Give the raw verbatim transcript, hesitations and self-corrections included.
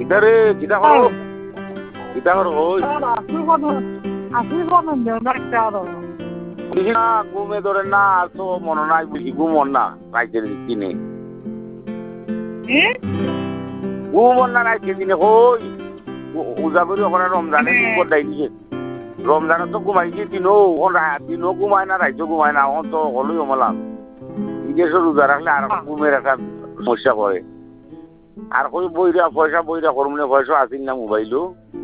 কিতারে কিতা করো কিতা করো ওই ঘুমে ধরে না আর তো মনে নাই বুঝি ঘুমন না রাইতের দিনে ঘুমন না রাইতের দিনে হই উজা করি ওখানে রমজানে ঘুম দেয় দিছে রমজানে তো ঘুমাইছি দিনও দিনও ঘুমায় না রাইতেও ঘুমায় না এখন তো হলোই হমালাম নিজের রোজা রাখলে আর ঘুমের একটা সমস্যা করে আর কই বইরা পয়সা বইরা করমনে পয়সা আসিল না মোবাইলও